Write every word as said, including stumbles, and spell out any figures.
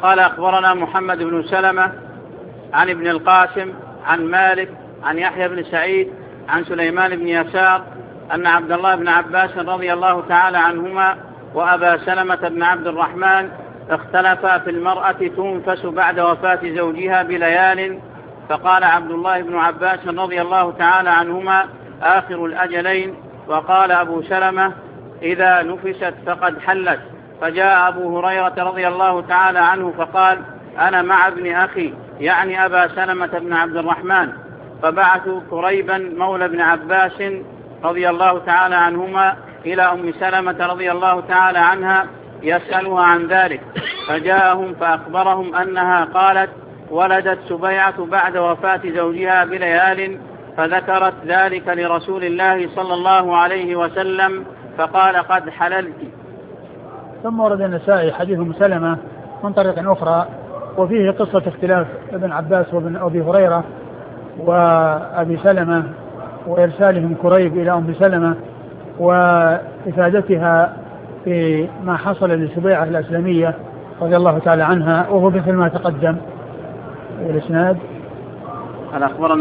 قال أخبرنا محمد بن سلمة عن ابن القاسم عن مالك عن يحيى بن سعيد عن سليمان بن يسار أن عبد الله بن عباس رضي الله تعالى عنهما وأبا سلمة بن عبد الرحمن اختلفا في المرأة تنفس بعد وفاة زوجها بليال، فقال عبد الله بن عباس رضي الله تعالى عنهما آخر الأجلين، وقال أبو سلمة إذا نفست فقد حلت. فجاء أبو هريرة رضي الله تعالى عنه فقال أنا مع ابن أخي يعني أبا سلمة بن عبد الرحمن، فبعثوا كريبا مولى ابن عباس رضي الله تعالى عنهما إلى أم سلمة رضي الله تعالى عنها يسألها عن ذلك، فجاءهم فأخبرهم أنها قالت ولدت سبيعة بعد وفاة زوجها بليال، فذكرت ذلك لرسول الله صلى الله عليه وسلم فقال قد حللت. ثم ورد النسائي حديث أم سلمة من طريق أخرى وفيه قصة اختلاف ابن عباس وابن أبي هريرة وأبي سلمة وإرسالهم كريب إلى أم سلمة وإفادتها في ما حصل لسبيعة الأسلمية رضي الله تعالى عنها، وهو مثل ما تقدم. والإسناد قال أخبرنا